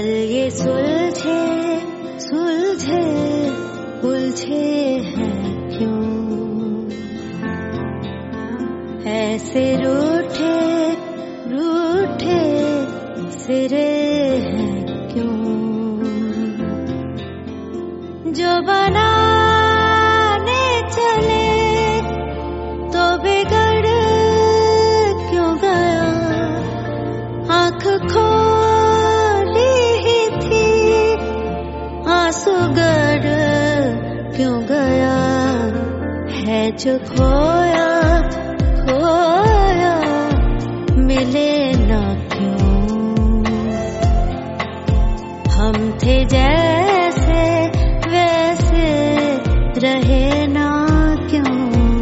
पल ये सुलझे सुलझे उलझे हैं क्यों, ऐसे रूठे रूठे सिरे हैं क्यों, जो बनाने चले तो बिगड़ क्यों गया, आँख खोली ही थी आंसू गड़ क्यों गया, है जो खोया खोया मिले ना क्यों, हम थे जैसे वैसे रहे ना क्यों।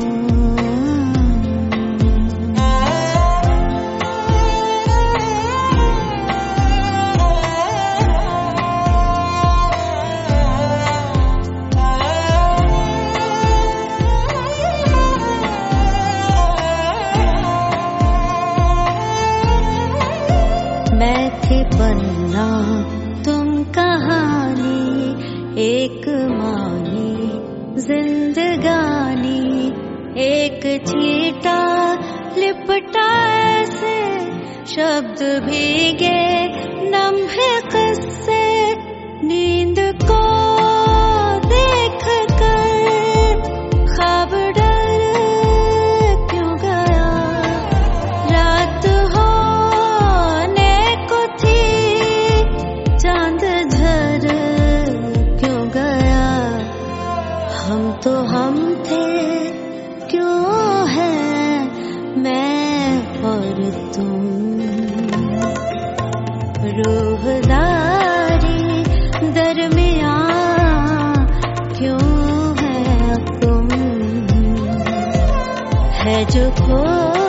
मैं थी पन्ना तुम कहानी, एक मानी जिंदगानी, एक छीटा लिपटा ऐसे शब्द भीगे लम्हे किस्से, नींद को देख कर ख्वाब डर क्यों गया, रात होने को थी चांद झर क्यों गया, हम तो हम थे क्यों है मैं और तुम, रूहदारी दरमियाँ क्यों है तुम, है जो खो